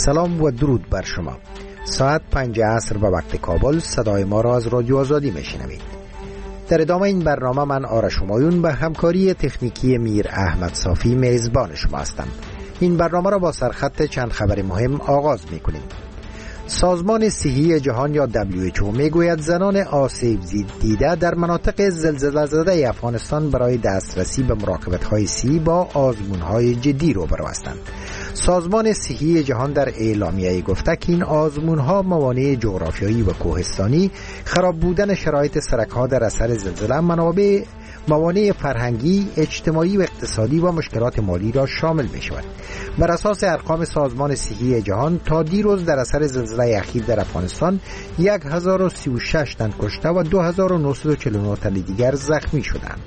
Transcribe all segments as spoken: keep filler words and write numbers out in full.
سلام و درود بر شما. ساعت پنج عصر به وقت کابل صدای ما را از رادیو آزادی میشنوید. در ادامه این برنامه من آرش همایون به همکاری تکنیکی میر احمد صافی میزبان شما هستم. این برنامه را با سرخط چند خبر مهم آغاز میکنیم. سازمان صحی جهان یا دبلیو اچ او میگوید زنان آسیب دیده در مناطق زلزله زده افغانستان برای دسترسی به مراقبت‌های صحی با آزمون‌های جدی روبرو هستند. سازمان صحی جهان در اعلامیه گفته که این آزمون‌ها موانع جغرافیایی و کوهستانی، خراب بودن شرایط سرک‌ها در اثر زلزله، منابع موانع فرهنگی، اجتماعی و اقتصادی و مشکلات مالی را شامل می شود. بر اساس ارقام سازمان صحی جهان تا دیروز در اثر زلزله اخیر در افغانستان هزار و سی و شش تن کشته و دو هزار و نهصد و چهل و نه تن دیگر زخمی شدند.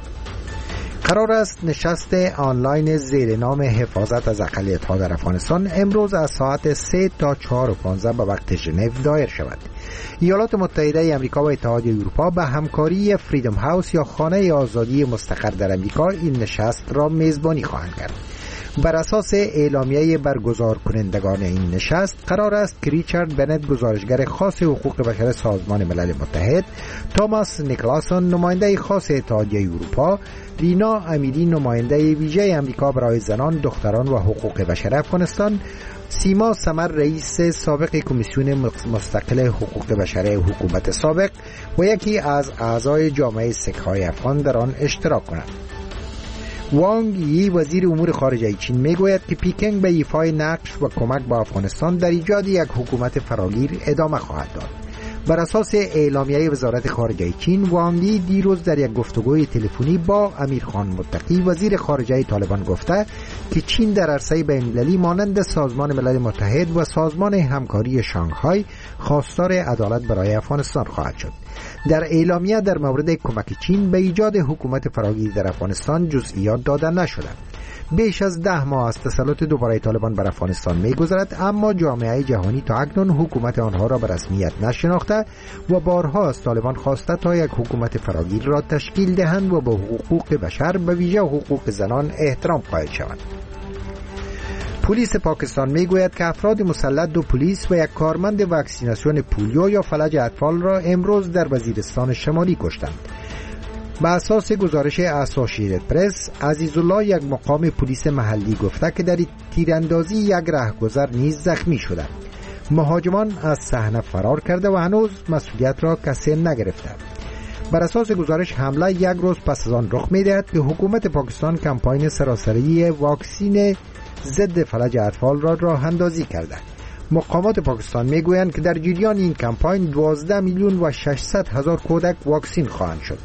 قرار است نشست آنلاین زیر نام حفاظت از اقلیت‌ها در افغانستان امروز از ساعت سه تا چهار و پانزده به وقت ژنو دایر شود. ایالات متحده آمریکا و اتحادیه اروپا به همکاری فریدم هاوس یا خانه آزادی مستقر در آمریکا این نشست را میزبانی خواهند کرد. بر اساس اعلامیه برگزار کنندگان این نشست قرار است که ریچارد بنت گزارشگر خاص حقوق بشر سازمان ملل متحد، توماس نیکلاسون نماینده خاص اتحادیه اروپا، رینا امیری نماینده ویژه آمریکا برای زنان، دختران و حقوق بشر افغانستان، سیما سمر رئیس سابق کمیسیون مستقل حقوق بشر حکومت سابق و یکی از اعضای جامعه سک‌های افغان در آن اشتراک کنند. وانگ یی وزیر امور خارجه چین میگوید که پیکنگ به ایفای نقش و کمک به افغانستان در ایجاد یک حکومت فراگیر ادامه خواهد داد. بر اساس اعلامیه وزارت خارجه چین، وانگ یی دیروز در یک گفتگوی تلفنی با امیرخان متقی وزیر خارجه طالبان گفته که چین در عرصه بین‌المللی مانند سازمان ملل متحد و سازمان همکاری شانگهای خواستار عدالت برای افغانستان خواهد شد. در اعلامیه در مورد کمک چین به ایجاد حکومت فراگیر در افغانستان جزئیات داده نشده. بیش از ده ماه از تسلط دوباره طالبان بر افغانستان می‌گذرد، اما جامعه جهانی تا اکنون حکومت آنها را به رسمیت نشناخته و بارها از طالبان خواسته تا یک حکومت فراگیر را تشکیل دهند و به حقوق بشر به ویژه حقوق زنان احترام قائل شوند. پلیس پاکستان میگوید که افراد مسلح دو پلیس و یک کارمند واکسیناسیون پولیو یا فلج اطفال را امروز در وزیرستان شمالی کشتند. به اساس گزارش اسوسییتد پرس، عزیزالله یک مقام پلیس محلی گفته که در تیراندازی یک رهگذر نیز زخمی شده. مهاجمان از صحنه فرار کرده و هنوز مسئولیت را کسی نگرفته. بر اساس گزارش حمله یک روز پس از آن رخ می‌دهد که حکومت پاکستان کمپاین سراسری واکسین ضد فلج اطفال را راه اندازی کرده. مقامات پاکستان میگویند که در جریان این کمپاین دوازده میلیون و ششصد هزار کودک واکسین خواهند شد.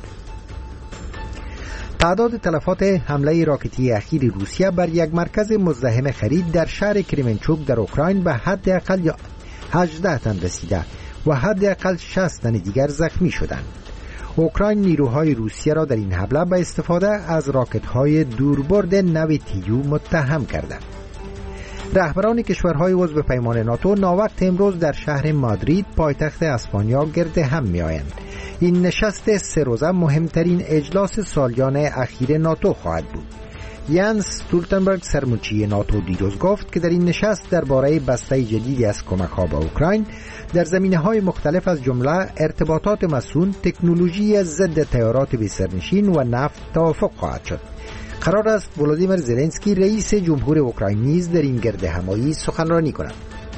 تعداد تلفات حمله راکتی اخیر روسیه بر یک مرکز مزدحم خرید در شهر کریمنچوک در اوکراین به حداقل هجده تن رسیده و حداقل شصت تن دیگر زخمی شدند. اوکراین نیروهای روسیه را در این حمله به استفاده از راکت‌های دوربرد نو تیو متهم کرده. رهبران کشورهای عضو پیمان ناتو ناوقت امروز در شهر مادرید پایتخت اسپانیا گرد هم می‌آیند. این نشست سه روزه مهمترین اجلاس سالیان اخیر ناتو خواهد بود. یانس استولتنبرگ سرمنشی ناتو دیروز گفت که در این نشست درباره بسته جدیدی از کمک‌ها به اوکراین در زمینه‌های مختلف از جمله ارتباطات مسئول، تکنولوژی ضد طیارات بی‌سرنشین و نفت توافق خواهد شد. قرار است ولادیمیر زلنسکی رئیس جمهور اوکراین نیز در این گرد همایی سخنرانی کند.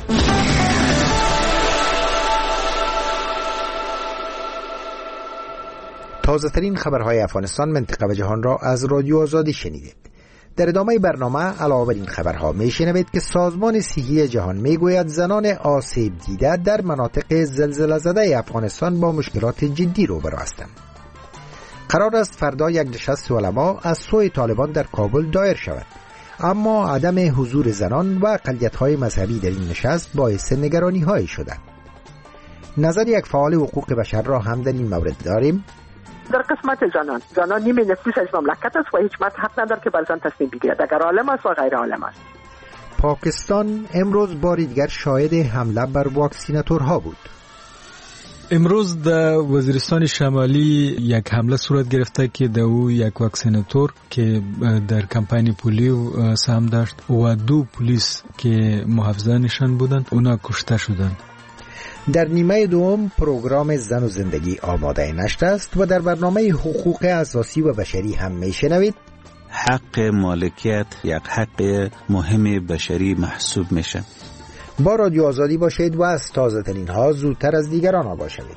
تازه ترین خبرهای افغانستان، منطقه و جهان را از رادیو آزادی شنیدید. در ادامه برنامه علاوه بر این خبرها میشنوید که سازمان صحی جهان میگوید زنان آسیب دیده در مناطق زلزله زده افغانستان با مشکلات جدی روبرو هستند. قرار است فردا یک نشست علما از سوی طالبان در کابل دایر شود، اما عدم حضور زنان و اقلیت‌های مذهبی در این نشست باعث نگرانی‌های شده. نظر یک فعال حقوق بشر را هم در این مورد داریم. در قسمت زنان زنان نیمه نصفی از مملکت است و هیچ مرد حق ندارد که بر زن تصمیم بگیرد، اگر عالم است و غیر عالم است. پاکستان امروز بار دیگر شاهد حمله بر واکسیناتورها بود. امروز در وزیرستان شمالی یک حمله صورت گرفته که در او یک واکسیناتور که در کمپین پولیو سهم داشت و دو پلیس که محافظانشان بودند اونا کشته شدند. در نیمه دوم پروگرام زن و زندگی آماده نشر است و در برنامه حقوق اساسی و بشری هم میشنوید. حق مالکیت یک حق مهم بشری محسوب میشه. با رادیو آزادی باشید و از تازه ترین ها زودتر از دیگران آگاه شوید.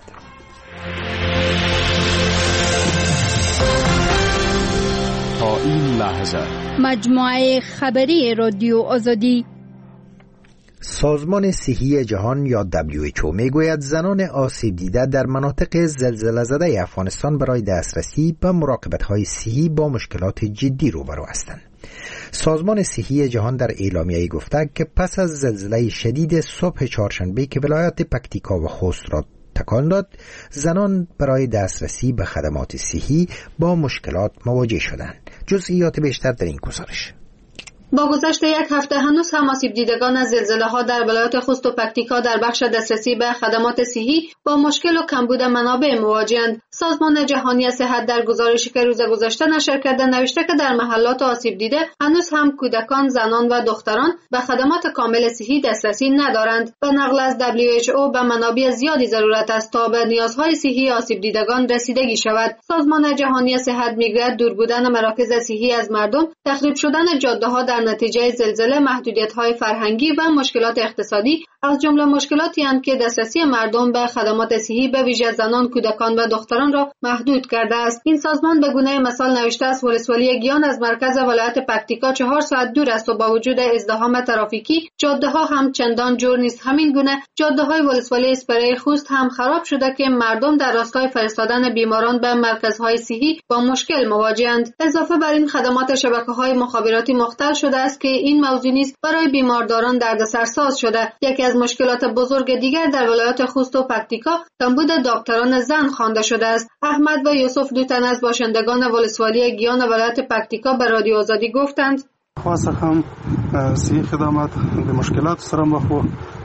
تا این لحظه مجموعه خبری رادیو آزادی. سازمان صحی جهان یا دبلیو اچ او میگوید زنان آسیب دیده در مناطق زلزله زده افغانستان برای دسترسی به مراقبت‌های صحی با مشکلات جدی روبرو هستند. سازمان صحی جهان در اعلامیه‌ای گفته که پس از زلزله شدید صبح چهارشنبه که ولایت پکتیکا و خوست را تکان داد، زنان برای دسترسی به خدمات صحی با مشکلات مواجه شدند. جزئیات بیشتر در این گزارش. با گذشت یک هفته هنوز هم آسیب دیدگان از زلزله‌ها در ولایت خوست و پکتیکا در بخش دسترسی به خدمات صحی با مشکل و کمبود منابع مواجه‌اند. سازمان جهانی صحت در گزارشی که روز گذشته نشر کرده نوشته که در محلات آسیب دیده هنوز هم کودکان، زنان و دختران به خدمات کامل صحی دسترسی ندارند. به نقل از دبلیو اچ او به منابع زیادی ضرورت است تا به نیازهای صحی آسیب دیدگان رسیدگی شود. سازمان جهانی صحت میگوید دور بودن مراکز صحی از مردم، تخریب شدن جاده‌ها در نتیجه زلزله، محدودیت‌های فرهنگی و مشکلات اقتصادی از جمله مشکلاتی اند که دسترسی مردم به خدمات صحی به ویژه زنان، کودکان و دختران را محدود کرده است. این سازمان به گونه مثال نوشته است ولسوالی گیان از مرکز ولایت پکتیکا چهار ساعت دور است و با وجود ازدحام ترافیکی جاده‌ها هم چندان جور نیست. همین گونه جاده‌های ولسوالی اسپری خوست هم خراب شده که مردم در راستای فرستادن بیماران به مرکزهای صحی با مشکل مواجه‌اند. اضافه بر این خدمات شبکه‌های مخابراتی مختل شده است که این موضوع نیز برای بیمارداران دردسرساز شده. یکی از مشکلات بزرگ دیگر در ولایت خوست و پکتیکا کمبود دکتران زن خوانده شده است. احمد و یوسف دو تن از باشندگان ولسوالی گیان ولایت پکتیکا به رادیو آزادی گفتند خاصه هم صحی خدمات به مشکلات سره مخ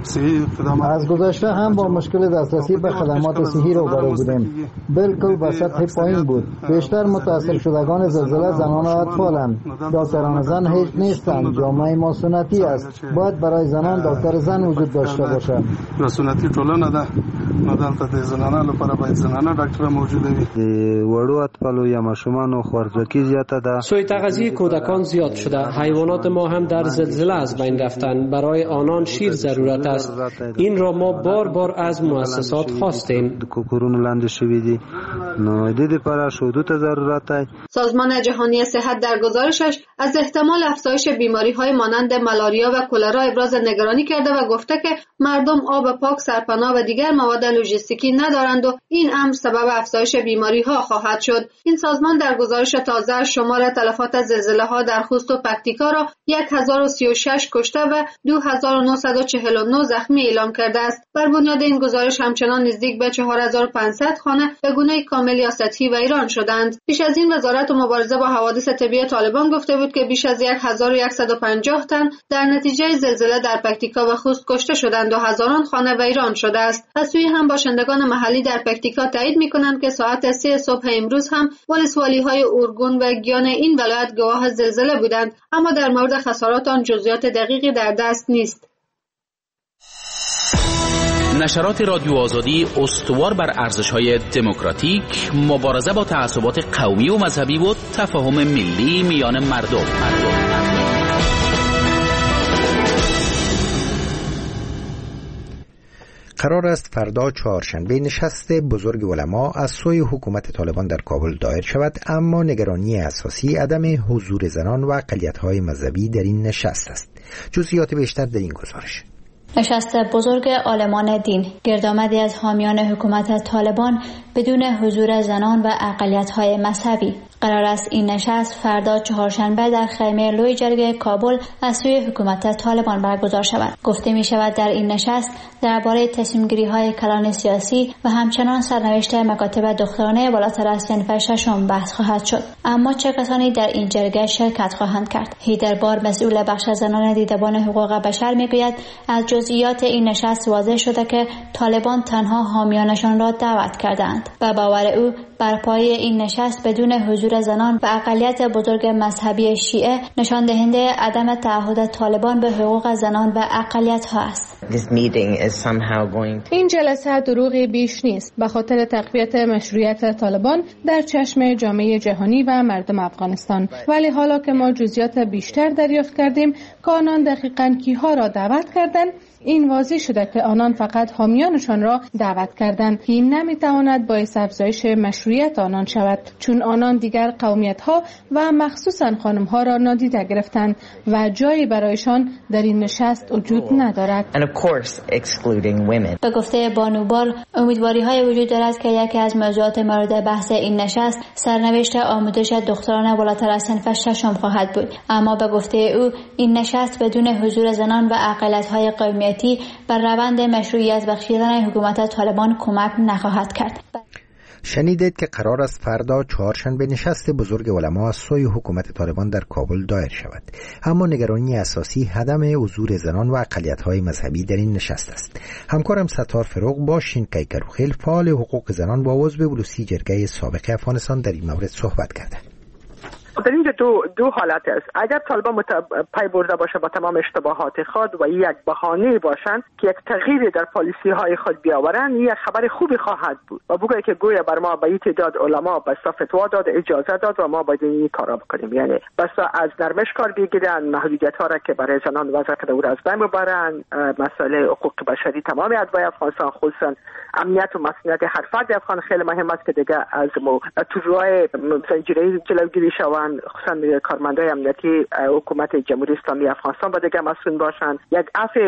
از گذشته هم با مشکل دسترسی به خدمات صحی روبرو بودیم. بالکل به سطح پایین بود. بیشتر متاثر شدگان زلزله زنان و اطفالند. دکتران زن هیچ نیستند. جامعه ما سنتی است. باید برای زنان دکتر زن وجود داشته باشد. سنتی ټولنه ده. دلته د زنانو لپاره باید زنانه ډاکټر موجود وي. وړو اطفالو یا ماشومانو خوارځواکي زیاته ده. سوء تغذیه کودکان زیاد شده. حیوانات ما هم در زلزله از بین رفتند. برای آنان شیر ضرورت است. این را ما بار بار از مؤسسات خواستیم. سازمان جهانی صحت در گزارشش از احتمال افزایش بیماری‌های مانند مالاریا و کلرا ابراز نگرانی کرده و گفته که مردم آب پاک، سرپناه و دیگر مواد لوجستیکی ندارند و این امر سبب افزایش بیماری‌ها خواهد شد. این سازمان در گزارش تازه شمار تلفات زلزله‌ها در خوست و پکتیکا را هزار و سی و شش کشته و دو هزار و نهصد و چهل و نه زخمی اعلام کرده است. بر بنیاد این گزارش همچنان نزدیک به چهار هزار و پانصد خانه به گونه کامل یا سطحی ویران شدند. پیش از این وزارت مبارزه با حوادث طبیعی طالبان گفته بود که بیش از هزار و صد و پنجاه تن در نتیجه زلزله در پکتیکا و خوست کشته شدند و هزاران خانه ویران شده است. از سوی هم باشندگان محلی در پکتیکا تایید می‌کنند که ساعت سه صبح امروز هم ولسوالی‌های اورگون و گیان این ولایت گواه زلزله بودند، اما در مورد خسارات آن جزئیات دقیقی در دست نیست. نشرات رادیو آزادی استوار بر ارزش‌های دموکراتیک، مبارزه با تعصبات قومی و مذهبی و تفاهم ملی میان مردم. قرار است فردا چهارشنبه نشست بزرگ علما از سوی حکومت طالبان در کابل دایر شود، اما نگرانی اساسی عدم حضور زنان و اقلیت‌های مذهبی در این نشست است. جزئیات بیشتر در این گزارش. نشست بزرگ عالمان دین گردآمدی از حامیان حکومت طالبان بدون حضور زنان و اقلیت‌های مذهبی. قرار است این نشست فردا چهارشنبه در خیمه لوی جرگه کابل از سوی حکومت طالبان برگزار شود. گفته می شود در این نشست درباره تصمیم گیری های کلان سیاسی و همچنان سرنوشت مکاتب دخترانه بالاتر از صنف ششم بحث خواهد شد. اما چه کسانی در این جرگه شرکت خواهند کرد؟ هیدر بار مسئول بخش زنان دیدبان حقوق بشر میگوید از جزئیات این نشست واضح شده که طالبان تنها حامیانشان را دعوت کردند و باور او برپایی این نشست بدون حضور زنان و اقلیت بزرگ مذهبی شیعه نشان دهنده عدم تعهد طالبان به حقوق زنان و اقلیت ها است. این جلسه دروغی بیش نیست به خاطر تقویت مشروعیت طالبان در چشم جامعه جهانی و مردم افغانستان. ولی حالا که ما جزئیات بیشتر دریافت کردیم که آنان دقیقاً کیها را دعوت کردند، این واضح شده که آنان فقط حامیانشان را دعوت کردند. این نمیتواند باعث افزایش مشروعیت آنان شود، چون آنان دیگر قومیت‌ها و مخصوصاً خانم‌ها را نادیده گرفتند و جایی برایشان در این نشست وجود ندارد. به گفته بانوبال امیدواری‌های وجود دارد که یکی از موضوعات مورد بحث این نشست سرنوشت آموزش دختران بالاتر از صنف ششم خواهد بود. اما به گفته او این نشست بدون حضور زنان و اقلیت‌های قومیتی بر روند مشروعیت بخشیدن حکومت طالبان کمک نخواهد کرد. شنیدید که قرار است فردا چهارشنبه نشست بزرگ علما از سوی حکومت طالبان در کابل دایر شود. اما نگرانی اساسی عدم حضور زنان و اقلیت‌های مذهبی در این نشست است. همکارم ستار فروغ با شینکای کروخیل فعال حقوق زنان با عضو بلوسی جرگه سابق افغانستان در این مورد صحبت کرده. در اینجا دو دو حالت است. اگر طالبان مت... پی برده باشه با تمام اشتباهات خود و یک بهانه باشند که یک تغییر در پالیسی های خود بیاورند، یک خبر خوبی خواهد بود و بگوید که گویا بر ما به این تعداد علما بس فتوا داد، اجازه داد و ما باید این کارا بکنیم. یعنی بس از نرمش کار بگیرن، محدودیت ها را که برای زنان وضع کرده او را از بین ببرن، مسئله حقوق بشری تمام ادعای افغانستان خصوصا امنیت و مسئولیت هر فرد افغان خیلی مهم است که دیگه از مو تو راه زنجیره جلوگیری شوند، خصوصا کارمندای امنیتی حکومت جمهوری اسلامی افغانستان باید دیگه مسئول باشند، یک عفو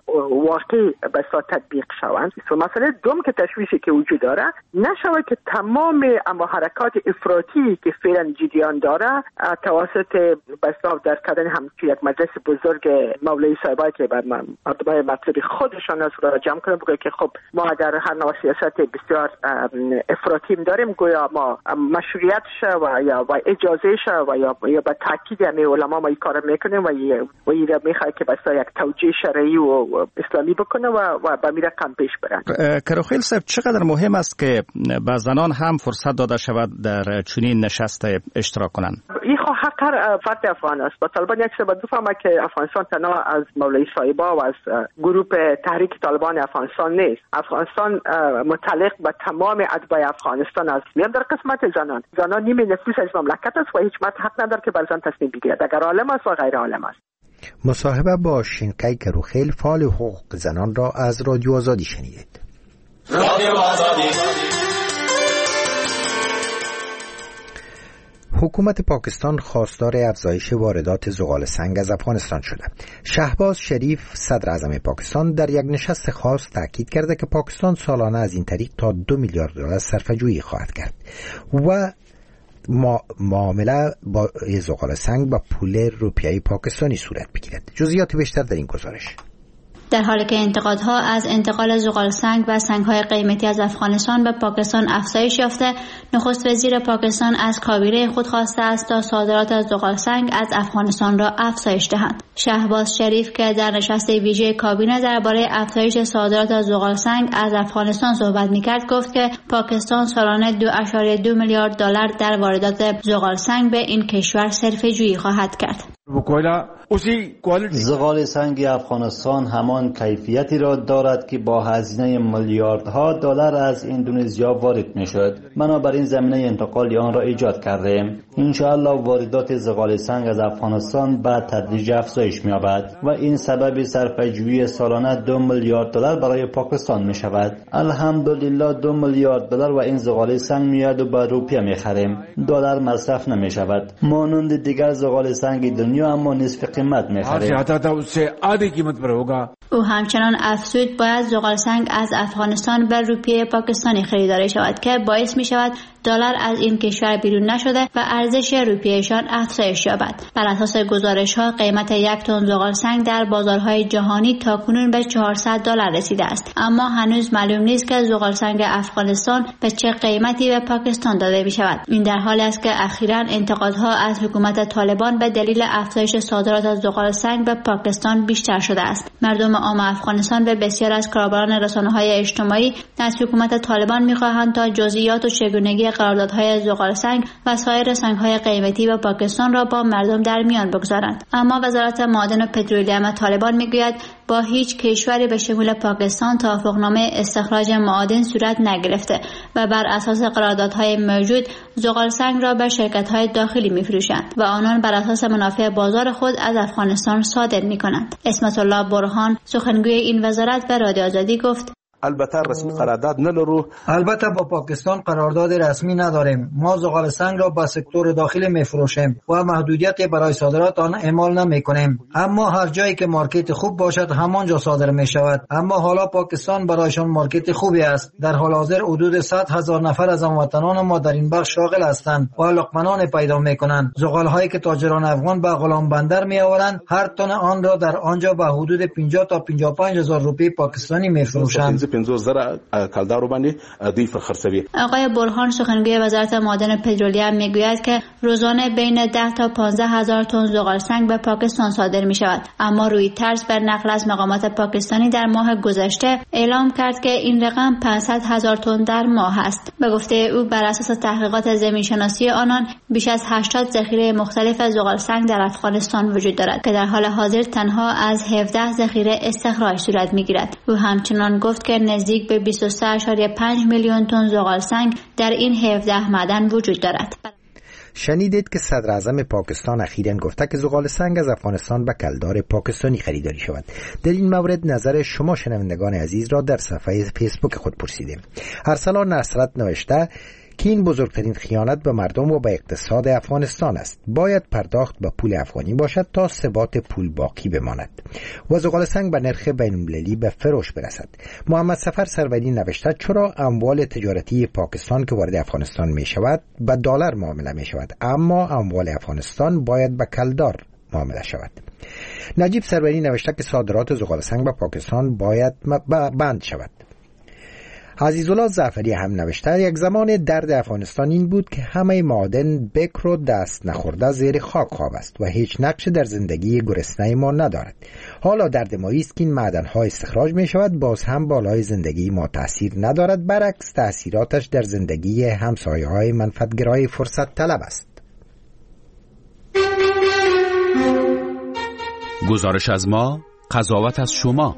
واقعی به صورت تطبیق شوند. و مسئله دوم که تشویشی که وجود داره نشود که تمام اما حرکات افراطی که فعلا جریان داره توسط به صورت در کردن هم یک مجلس بزرگ مولوی صاحبای که بعد مردمای مطلبی خودشان از را جمع کنن بگه که خب ما اگر هر نوع سیاست بسیار افراطی داریم گویا ما مشروعیت و یا و اجازه و یا یا با تاکید همه علما ما این کار میکنیم و و این را میخواد که بسا یک توجیه شرعی و اسلامی بکنه و و به میره کم پیش برن. کروخیل صاحب، چقدر مهم است که به زنان هم فرصت داده شود در چنین نشست اشتراک کنند؟ این خو حق هر فرد افغان است. با طالبان یک سبب بفهمه که افغانستان تنها از مولوی صاحبا و از گروه تحریک طالبان افغانستان نیست. افغانستان متعلق به تمام اتباع افغانستان است. میان در قسمت زنان زنان نیمه نصفش از مملکت است و هیچ مرد حق نداره که بر زن تصمیم بگیرد، اگر عالم است و غیر عالم است. مصاحبه با شینکای کروخیل فعال حقوق زنان را از رادیو آزادی شنیدید. رادیو آزادی. حکومت پاکستان خواستار افزایش واردات زغال سنگ از افغانستان شده. شهباز شریف صدر اعظم پاکستان در یک نشست خاص تاکید کرده که پاکستان سالانه از این طریق تا دو میلیارد دلار صرفه‌جویی خواهد کرد و معامله با زغال سنگ با پول روپیایی پاکستانی صورت بگیرد. جزئیات بیشتر در این گزارش. در حالی که انتقادها از انتقال زغال سنگ و سنگ‌های قیمتی از افغانستان به پاکستان افزایش یافته، نخست وزیر پاکستان از کابینه خود خواسته است تا صادرات از زغال سنگ از افغانستان را افزایش دهند. شهباز شریف که در نشست ویژه کابینه درباره افزایش صادرات از زغال سنگ از افغانستان صحبت می‌کرد، گفت که پاکستان سالانه دو ممیز دو میلیارد دلار در واردات زغال سنگ به این کشور صرفه‌جویی خواهد کرد. زغال سنگ افغانستان همان کیفیتی را دارد که با هزینه میلیاردها دلار از اندونزیا وارد میشد. بنابراین زمینه انتقال آن را ایجاد کردیم. انشاءالله واردات زغال سنگ از افغانستان به تدریج افزایش می‌یابد و این سبب صرفه‌جویی سالانه دو میلیارد دلار برای پاکستان می شود. الحمدلله دو میلیارد دلار و این زغال سنگ میاد و با روپیه می‌خریم. دلار مصرف نمی شود. مانند دیگر زغال سنگ دنیا اما نصف قیمت میخریم. او همچنان افزود باید زغالسنگ از افغانستان به روپیه پاکستانی خریداری شود که باعث می شود دلار از این کشور بیرون نشده و ارزش روپیهشان افزایش یابد. بر اساس گزارش ها قیمت یک تن زغالسنگ در بازارهای جهانی تاکنون به چهارصد دلار رسیده است، اما هنوز معلوم نیست که زغالسنگ افغانستان به چه قیمتی به پاکستان داده می شود. این در حالی است که اخیراً انتقادها از حکومت طالبان به دلیل افزایش صادرات از زغالسنگ به پاکستان بیشتر شده است. مردم عام افغانستان به بسیار از کاربران رسانه‌های اجتماعی از حکومت طالبان می‌خواهند تا جزئیات و چگونگی قراردادهای زغالسنگ و سایر سنگ‌های قیمتی به پاکستان را با مردم در میان بگذارند. اما وزارت معادن و پترولیوم طالبان می‌گوید با هیچ کشوری به شمول پاکستان توافقنامه استخراج معادن صورت نگرفته و بر اساس قراردادهای موجود زغالسنگ را به شرکت‌های داخلی می‌فروشند و آنان بر اساس منافع بازار خود از افغانستان صادر می‌کنند. اسمت الله برهان سخنگوی این وزارت به رادیو آزادی گفت: البته رسمی قرارداد ندارو. البته با پاکستان قرارداد رسمی نداریم. ما زغالسنگ را به سکتور داخلی میفروشیم و محدودیت برای صادرات آن اعمال نمیکنیم. اما هر جایی که مارکت خوب باشد همانجا صادر می شود. اما حالا پاکستان برایشان مارکت خوبی است. در حال حاضر حدود صد هزار نفر از هموطنان ما در این بخش شاغل هستند و لقمنان پیدا میکنند. زغال هایی که تاجران افغان به غلام بندر می آورند هر تن آن را در آنجا به حدود پنجاه تا پنجاه و پنج هزار روپیه پاکستانی میفروشند. آقای برهان سخنگوی وزارت معادن و پترولیوم میگوید که روزانه بین ده تا پانزده هزار تن زغالسنگ به پاکستان صادر می شود، اما روی ترس بر نقل از مقامات پاکستانی در ماه گذشته اعلام کرد که این رقم پانصد هزار تن در ماه است. به گفته او بر اساس تحقیقات زمین شناسی آنان بیش از هشتاد ذخیره مختلف زغالسنگ در افغانستان وجود دارد که در حال حاضر تنها از هفده ذخیره استخراج صورت میگیرد. او همچنان گفت که نزدیک به بیست و سه ممیز پنج میلیون تن زغالسنگ در این هفده معدن وجود دارد. شنیدید که صدر اعظم پاکستان اخیراً گفته که زغالسنگ از افغانستان به کلدار پاکستانی خریداری شود. در این مورد نظر شما شنوندگان عزیز را در صفحه فیسبوک خود پرسیدیم. ارسلان نصرت نوشته که این بزرگترین خیانت به مردم و به اقتصاد افغانستان است. باید پرداخت به پول افغانی باشد تا ثبات پول باقی بماند و زغالسنگ به نرخ بین‌المللی به فروش برسد. محمد سفر سروری نوشته چرا اموال تجارتی پاکستان که وارد افغانستان می شود به دلار معامله می شود، اما اموال افغانستان باید به کلدار معامله شود. نجیب سروری نوشته که صادرات زغالسنگ به پاکستان باید بند شود. عزیزالله زعفری هم نوشته یک زمان درد افغانستان این بود که همه معادن بکر و دست نخورده زیر خاک خواب است و هیچ نقش در زندگی گرسنه ما ندارد. حالا درد ما است که این معدن ها استخراج می شود، باز هم بالای زندگی ما تأثیر ندارد، برعکس تأثیراتش در زندگی همسایه های منفعتگرای فرصت طلب است. گزارش از ما، قضاوت از شما.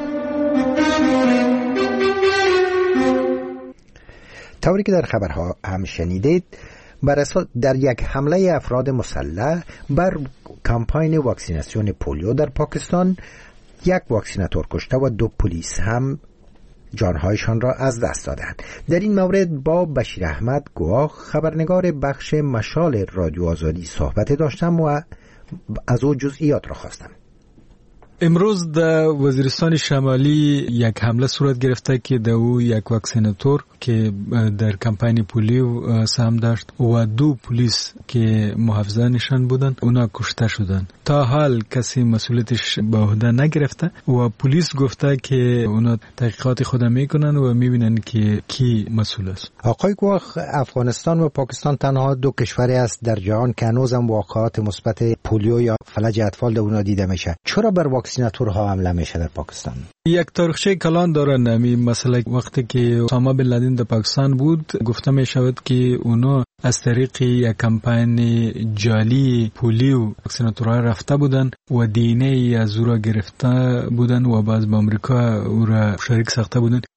طوری که در خبرها هم شنیدید، بر اساس در یک حمله افراد مسلح بر کمپاین واکسیناسیون پولیو در پاکستان یک واکسیناتور کشته و دو پلیس هم جانهایشان را از دست دادند. در این مورد با بشیر احمد گواه خبرنگار بخش مشال رادیو آزادی صحبت داشتم و از او جزئیات را خواستم. امروز در وزیرستان شمالی یک حمله صورت گرفته که در او یک واکسیناتور که در کمپین پولیو سهم داشت و دو پلیس که محافظانشان بودند اونا کشته شدند. تا حال کسی مسئولیتش به عهده نگرفته و پلیس گفته که اونا تحقیقات خود میکنن و میبینن که کی مسئول است. آقای گواه، افغانستان و پاکستان تنها دو کشوری است در جهان که هنوزم واقعات مثبت پولیو یا فلج اطفال در اونا دیده میشه. چرا بر واکسیناتورها حمله میشه در پاکستان؟ یک تاریخچه کلان دارن. نمی مثلا وقتی که اسامه بن لادن در پاکستان بود گفته می شود که اونا از طریق یک کمپین جعلی پولیو واکسیناتورها رفته بودن و دی ان ای از او را گرفته بودن و باز به امریکا او را شریک ساخته بودن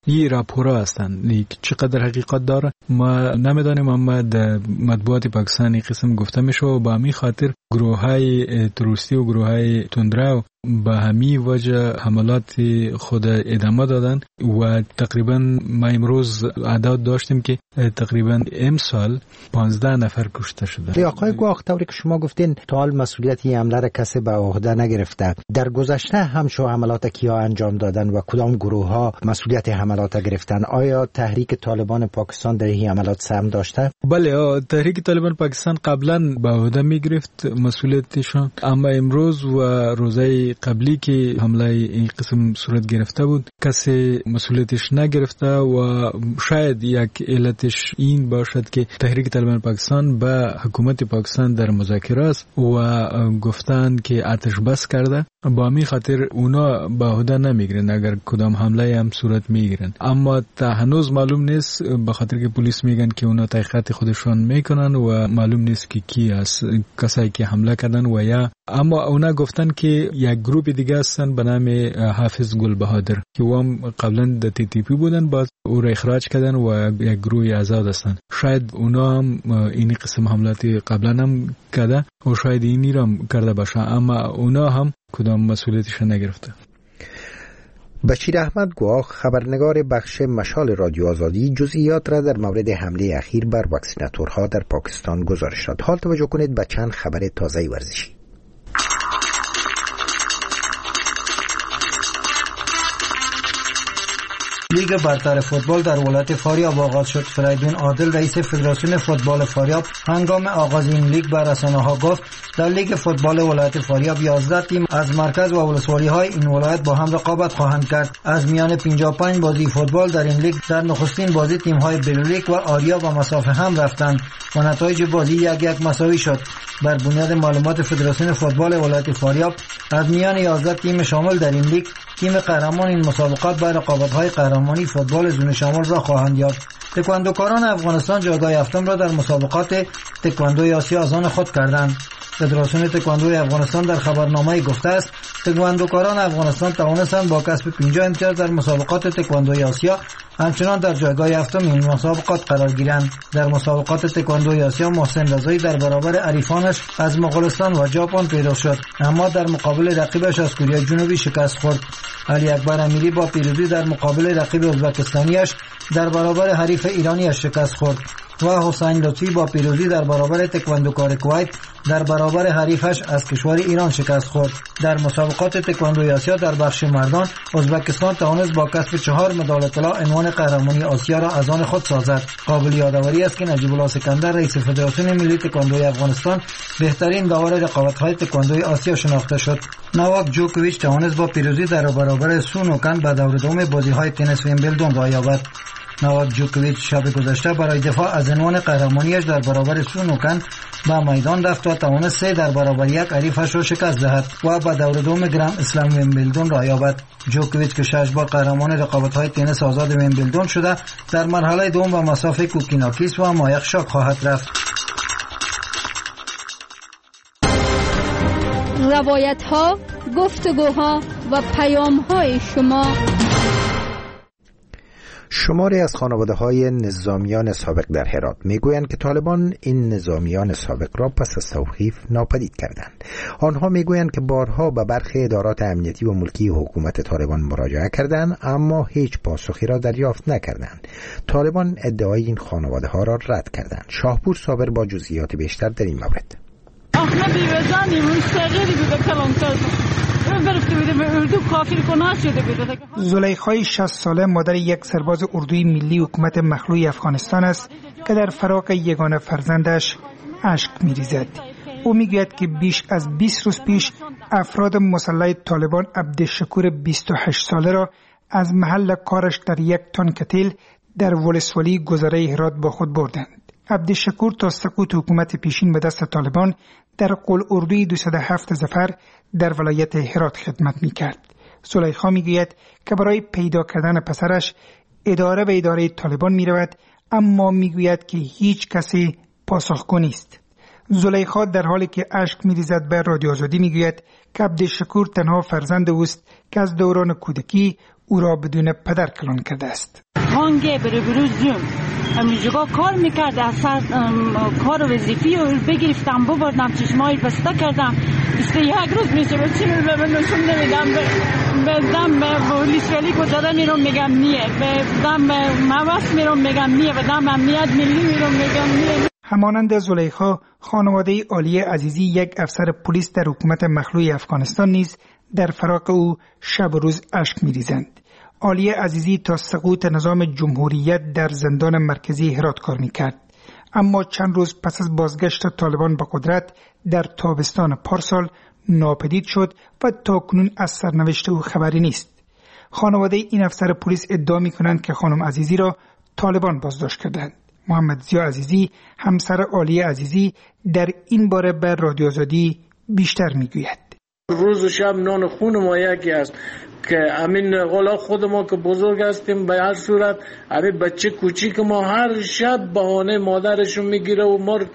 این راپورها هستند. چقدر حقیقت داره ما نمیدانیم، اما در مطبوعات پاکستانی قسم گفته میشه و با همین خاطر گروه های تروریستی و گروه های تندرو به همین وجه حملات خود ادامه دادن و تقریبا ما امروز عدد داشتیم که تقریبا امسال پانزده نفر کشته شده. آقای گواخ، طوری که شما گفتین تا حال مسئولیت این حمله را کسی به عهده نگرفته. در گذشته هم شو حملات کیا انجام دادن و کدام گروه ها مسئولیت حملات گرفتن؟ آیا تحریک طالبان پاکستان در این حملات سهم داشته؟ بله، تحریک طالبان پاکستان قبلا به عهده میگرفت مسئولیتشان، اما امروز و روزهای قبلی که حمله این قسم صورت گرفته بود کسی مسئولیتش نگرفته و شاید یک علتش این باشد که تحریک طالبان پاکستان با حکومت پاکستان در مذاکره است و گفتن که آتش بس کرده، با همین خاطر اونا به عهده نمیگیرن اگر کدام حمله هم صورت میگیرن. اما تا هنوز معلوم نیست، به خاطر که پلیس میگن که اونا تحقیقات خودشون میکنن و معلوم نیست که کی است کسایی که حمله کردن و یا، اما اونا گفتن که یک گروه دیگه هستن به نام حافظ گل بهادر که هم قبلا در تی تی پی بودن، بعد او را اخراج کردن و یک گروه آزاد هستن. شاید اونا هم این قسم حملات قبلا هم کرده و شاید اینی را کرده باشه، اما اونا هم کدام مسئولیتش نگرفته. بشیر احمد گواخ، خبرنگار بخش مشال رادیو آزادی، جزئیات را در مورد حمله اخیر بر واکسیناتورها در پاکستان گزارش داد. حال توجه کنید به چند خبر تازه ورزشی. لیگ برتر فوتبال در ولایت فاریاب آغاز شد. فریدون عادل رئیس فدراسیون فوتبال فاریاب هنگام آغاز این لیگ بر رسانه‌ها گفت در لیگ فوتبال ولایت فاریاب یازده تیم از مرکز و ولسوالی‌های این ولایت با هم رقابت خواهند کرد. از میان پنجاه و پنج بازی فوتبال در این لیگ در نخستین بازی تیم‌های بلولیک و آریا با مسافه هم رفتند و نتایج بازی یک یک مساوی شد. بر بنیاد معلومات فدراسیون فوتبال ولایت فاریاب از میان یازده تیم شامل در این لیگ تیم قهرمان این مسابقات با رقابت‌های قهرمانی فوتبال زون شمال را خواهند یافت. تکواندوکاران افغانستان جایگاه هفتم را در مسابقات تکواندوی آسیا از آن خود کردند. فدراسیون تکواندوی افغانستان در خبرنامه‌ای گفته است تکواندوکاران افغانستان توانستند با کسب پنجاه امتیاز در مسابقات تکواندوی آسیا همچنان در جایگاه هفتم این مسابقات قرار گیرند. در مسابقات تکواندوی آسیا محسن رضایی در برابر حریفانش از مغولستان و ژاپن پیروز شد، اما در مقابل رقیبش از کره جنوبی شکست خورد. علی اکبر امیری با پیروزی در مقابل رقیب ازبکستانیش در برابر حریف ایرانیش شکست خورد و حسین لطفی با پیروزی در برابر تکواندوکار کویت در برابر حریفش از کشور ایران شکست خورد. در مسابقات تکواندوی آسیا در بخش مردان ازبکستان توانست با کسب چهار مدال طلا عنوان قهرمانی آسیا را از آن خود سازد. قابل یادآوری است که نجیب الله سکندر رئیس فدراسیون ملی تکواندوی افغانستان بهترین داور رقابت‌های تکواندوی آسیا شناخته شد. نواک جوکوویچ توانست با پیروزی در برابر سون اوکن به دور دوم بازی‌های تنیس ویمبلدون را یابد. نواک جوکوویچ شب گذشته برای دفاع از عنوان قهرمانیش در برابر سون اوکن به میدان رفت و توانست سه در برابر یک حریفش را شکست دهد و به دور دوم گرند اسلم ویمبلدون را یابد. جوکوویچ که شش بار قهرمان رقابت‌های تنیس آزاد ویمبلدون شده در مرحله دوم به مسافه کوکیناکیس و مایخشاک خواهد رفت. روایت‌ها، گفتگوها و پیام‌های شما. شماری از خانواده‌های نظامیان سابق در هرات میگویند که طالبان این نظامیان سابق را پس از توقیف ناپدید کردند. آنها میگویند که بارها به برخی ادارات امنیتی و ملکی حکومت طالبان مراجعه کردند اما هیچ پاسخی را دریافت نکردند. طالبان ادعای این خانواده‌ها را رد کردند. شاهپور صابر با جزئیات بیشتر در این مورد. زلیخای شصت ساله مادر یک سرباز اردوی ملی حکومت مخلوع افغانستان است که در فراق یگانه فرزندش اشک می‌ریزد. او میگوید که بیش از بیست روز پیش افراد مسلح طالبان عبدالشکور بیست و هشت ساله را از محل کارش در یک تن کتیل در ولسوالی گذره هرات با خود بردند. عبدالشکور تا سقوط حکومت پیشین به دست طالبان در قل اردوی دویست و هفت ظفر در ولایت هرات خدمت می‌کرد. زلیخا میگوید که برای پیدا کردن پسرش اداره به اداره طالبان می‌رود اما میگوید که هیچ کسی پاسخگو نیست. زلیخا در حالی که اشک می‌ریزد به رادیو آزادی میگوید که عبدالشکور تنها فرزند اوست که از دوران کودکی او را بدون پدر کلان کرده است. هانگه بره برو زوم همینجا کار میکرد، اصلا کار وظیفی رو بگرفتم ببردم چشمایی بسته کردم. بیست و یک روز میشه به چی رو به نشون نمیدم، بدم به پلیس ولی کجا میرم میگم نیه، بدم به موست میرم میگم نیه، بدم امنیت ملی میرم میگم نیه. همانند زلیخا، خانواده عالیه عزیزی یک افسر پلیس در حکومت مخلوع افغانستان نیز در فراق او شب و روز اشک می‌ریزند. عالیه عزیزی تا سقوط نظام جمهوریت در زندان مرکزی هرات کار می‌کرد، اما چند روز پس از بازگشت طالبان به قدرت در تابستان پارسال ناپدید شد و تاکنون از سرنوشت او خبری نیست. خانواده این افسر پلیس ادعا می‌کنند که خانم عزیزی را طالبان بازداشت کردند. محمد زیا عزیزی، همسر عالیه عزیزی، در این باره به رادیو آزادی بیشتر میگوید. روز و شب نان خون ما یکی است که همین غلا خود ما که بزرگ هستیم به هر صورت همین بچه کوچیک ما هر شب بهانه مادرشو میگیره و ما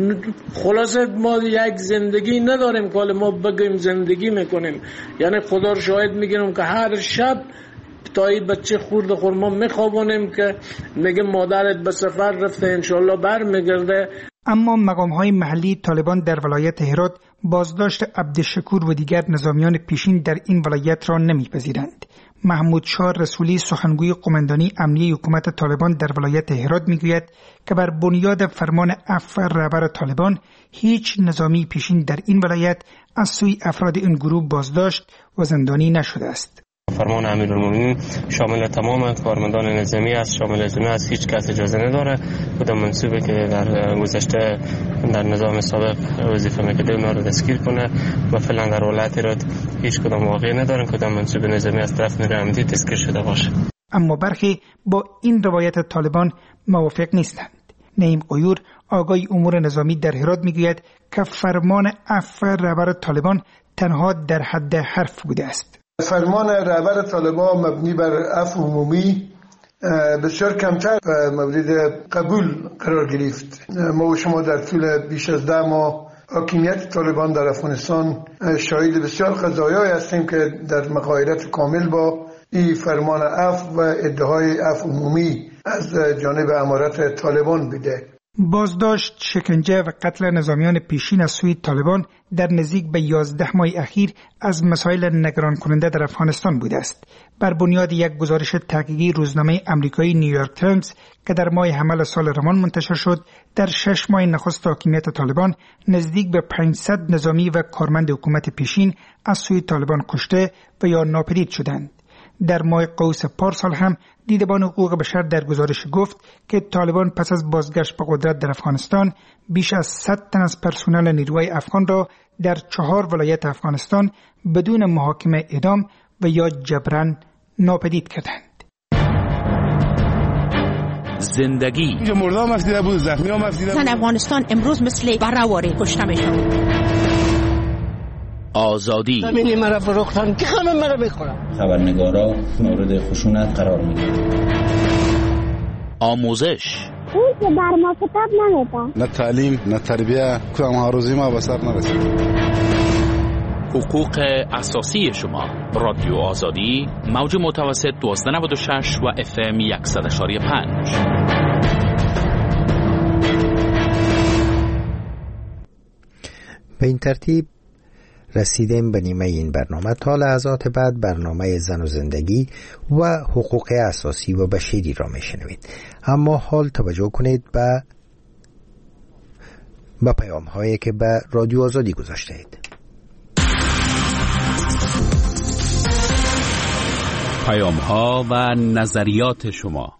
خلاصه ما یک زندگی نداریم که ما بگیم زندگی میکنیم. یعنی خدا رو شاهد میگیرم که هر شب تا این بچه خورد خورما میخوابونیم که میگه مادرت به سفر رفته انشالله بر میگرده. اما مقام‌های محلی طالبان در ولایت هرات بازداشت عبدالشکور و دیگر نظامیان پیشین در این ولایت را نمیپذیرند. محمود شاه رسولی، سخنگوی قماندانی امنیه حکومت طالبان در ولایت هرات میگوید که بر بنیاد فرمان عفو رهبر طالبان هیچ نظامی پیشین در این ولایت از سوی افراد این گروه بازداشت و زندانی نشده است. فرمان امیرالمومنین شامل تمام کارمندان نظامی است، شامل از اونها از هیچ کس اجازه نداره کدام منصوبه که در گذشته در نظام سابق وظیفه میکرده اونا رو دستگیر کنه و فعلا در ولایت هرات هیچ کدام واقعی ندارن کدام منصوب نظامی از طرف نیروی امنیتی دستگیر شده باشه. اما برخی با این روایت طالبان موافق نیستند. نعیم قیور، آقای امور نظامی در هرات میگوید که فرمان عفو رهبر طالبان تنها در حد حرف بوده است. فرمان رهبر طالبان مبنی بر عفو عمومی بسیار کمتر مورد قبول قرار گرفت. ما و شما در طول بیش از ده ماه حاکمیت طالبان در افغانستان شاهد بسیار قضایایی هستیم که در مغایرت کامل با این فرمان عفو و ادعای عفو عمومی از جانب امارت طالبان بوده. بازداشت، شکنجه و قتل نظامیان پیشین از سوی طالبان در نزدیک به یازده ماه اخیر از مسائل نگران کننده در افغانستان بوده است. بر بنیاد یک گزارش تحقیقی روزنامه آمریکایی نیویورک تایمز که در ماه حمل سال روان منتشر شد، در شش ماه نخست حاکمیت طالبان نزدیک به پانصد نظامی و کارمند حکومت پیشین از سوی طالبان کشته و یا ناپدید شدند. در ماه قوس پارسال هم دیدبان حقوق بشر در گزارش گفت که طالبان پس از بازگشت به قدرت در افغانستان بیش از صد تن از پرسنل نیروهای افغان را در چهار ولایت افغانستان بدون محاکمه اعدام و یا جبران ناپدید کردند. زندگی اینجا مردم مفیده بود، زخمی ها مفیده بود. زن افغانستان امروز مثل برآوری کشته میشن. آزادی زمینی مرا فروختن که همه مرا بخورن. خبرنگارا مورد خشونت قرار میگیرن. آموزش اون که بر ما کتاب نمیدن. نه تعلیم نه تربیه کدام هاروزی ما به سر نرسید. حقوق اساسی شما. رادیو آزادی موج متوسط دوازده نود و شش و اف ام صد و یک و پنج. به این ترتیب رسیدیم به نیمه این برنامه. تا لحظات بعد برنامه زن و زندگی و حقوق اساسی و بشری را میشنوید. اما حال توجه کنید به به پیام هایی که به رادیو آزادی گذاشته اید. پیام ها و نظریات شما.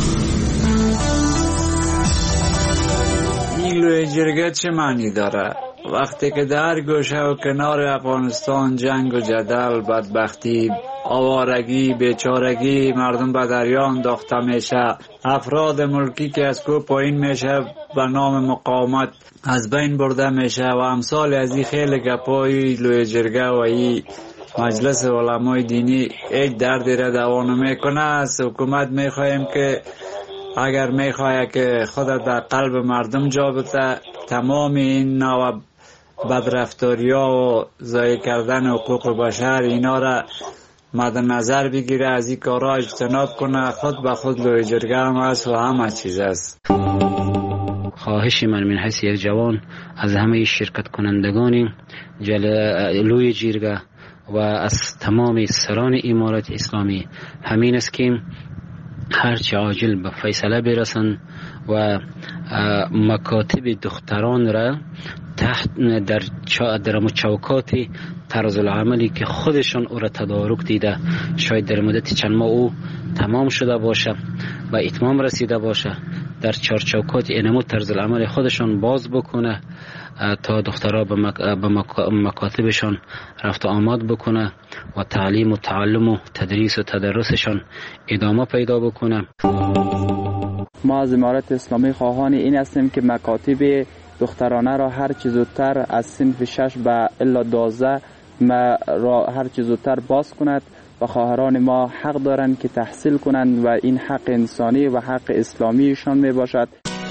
این لوی جرگه چه معنی داره؟ وقتی که در گوشه و کنار افغانستان جنگ و جدل، بدبختی، آوارگی، بیچارگی مردم به دریا انداخته میشه، افراد ملکی که از کوه پایین میشه به نام مقاومت از بین برده میشه و امثال از این خیلی گپای لوی جرگه و این مجلس علمای دینی هیچ دردی را دوا نمیکنه. از حکومت میخواهیم که اگر میخواه که خود در قلب مردم جا بده، تمام این نوع بدرفتاری ها و ضایع کردن حقوق بشر اینا را مد نظر بگیره، از این کارها اجتناب کنه. خود به خود لوی جرگه هم هست و همه چیز است. خواهش من من حیث یک جوان از همه شرکت کنندگان لوی جرگه و از تمام سران امارت اسلامی همین است که هرچه عاجل به فیصله برسن و مکاتب دختران را تحت در در چوکات طرز العملی که خودشان او را تدارک دیده شاید در مدت چند ماه او تمام شده باشه و اتمام رسیده باشه، در چارچوکات اینمو طرز العمل خودشان باز بکنه تا دخترها به مک... مکاتبشان رفت و آمد بکنه و تعلیم و تعلم و تدریس و تدرسشان ادامه پیدا بکنه. ما از امارت اسلامی خواهان این هستیم که مکاتب دخترانه را هر چه زودتر از صنف شش به الا دوازده را هر چه زودتر باز کند و خواهران ما حق دارند که تحصیل کنند و این حق انسانی و حق اسلامیشان می باشد.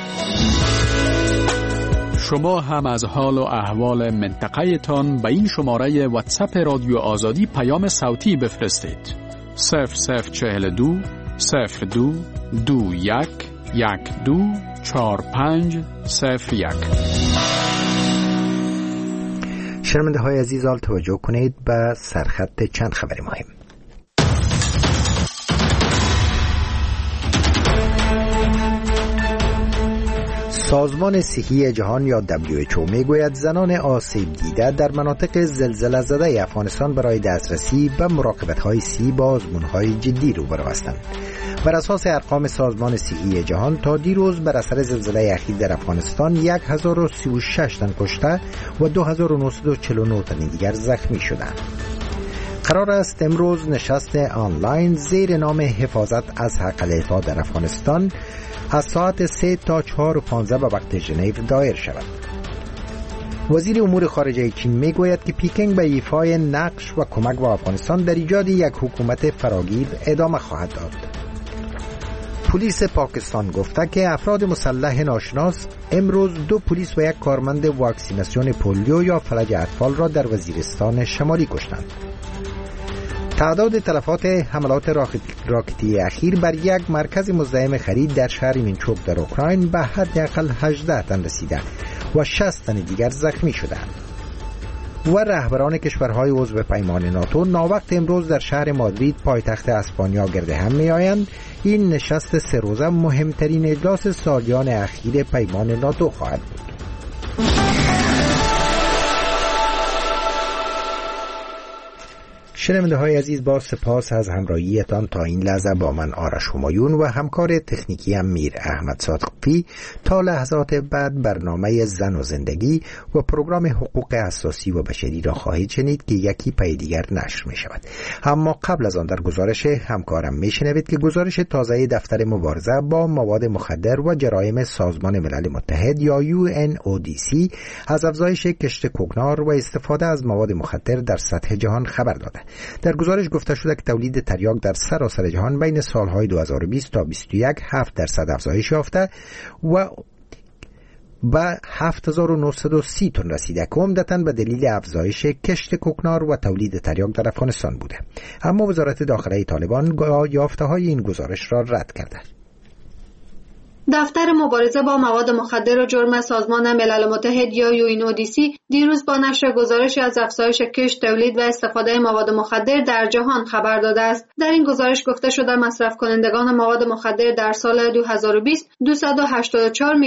شما هم از حال و احوال منطقه تان به این شماره واتساپ رادیو آزادی پیام صوتی بفرستید. صفر صفر چهل دو صفر دو دو یک یک دو چهار پنج صفر یک. شنونده های عزیز، حال توجه کنید به سرخط چند خبری مهم. سازمان صحی جهان یا دبلیو اچ او میگوید زنان آسیب دیده در مناطق زلزله زده افغانستان برای دسترسی به مراقبت‌های صحی با آزمون‌های جدی روبرو هستند. بر اساس ارقام سازمان صحی جهان تا دیروز بر اثر زلزله اخیر در افغانستان هزار و سی و شش تن کشته و دو هزار و نهصد و چهل و نه تن دیگر زخمی شدند. قرار است امروز نشست آنلاین زیر نام حفاظت از حق اله‌ها در افغانستان از ساعت سه تا چهار و پانزده به وقت ژنو دایر شود. وزیر امور خارجه چین میگوید که پیکنگ به ایفای نقش و کمک به افغانستان در ایجاد یک حکومت فراگیر ادامه خواهد داد. پلیس پاکستان گفته که افراد مسلح ناشناس امروز دو پلیس و یک کارمند واکسیناسیون پولیو یا فلج اطفال را در وزیرستان شمالی کشتند. تعداد تلفات حملات راکتی اخیر بر یک مرکز مزاحم خرید در شهر مینچوک در اوکراین به حداقل هجده تن رسیده و شصت تن دیگر زخمی شدند. و رهبران کشورهای عضو پیمان ناتو ناوقت امروز در شهر مادرید پایتخت اسپانیا گرد هم می‌آیند. این نشست سه روزه مهمترین اجلاس سالیان اخیر پیمان ناتو خواهد بود. شنونده های عزیز، با سپاس از همراهیتان تا این لحظه با من آرش همایون و همکار تکنیکی هم میر احمد صادقی. تا لحظات بعد برنامه زن و زندگی و پروگرام حقوق اساسی و بشری را خواهید شنید که یکی پی دیگر نشر می شود. اما قبل از آن در گزارش همکارم می شنوید که گزارش تازه دفتر مبارزه با مواد مخدر و جرایم سازمان ملل متحد یا یو ان او دی سی از افزایش کشت کوکنار و استفاده از مواد مخدر در سطح جهان خبر داده. در گزارش گفته شده که تولید تریاک در سراسر جهان بین سالهای دو هزار و بیست تا بیست و یک هفت درصد افزایش یافته و به هفت هزار و نهصد و سی تن رسیده که عمدتاً به دلیل افزایش کشت کوکنار و تولید تریاک در افغانستان بوده. اما وزارت داخله طالبان یافته‌های این گزارش را رد کرده. دفتر مبارزه با مواد مخدر و جرم سازمان ملل متحد یا یو ان او دی سی دیروز با نشر گزارشی از افزایش کشت، تولید و استفاده مواد مخدر در جهان خبر داده است. در این گزارش گفته شده مصرف کنندگان مواد مخدر در سال دو هزار و بیست دویست و هشتاد و چهار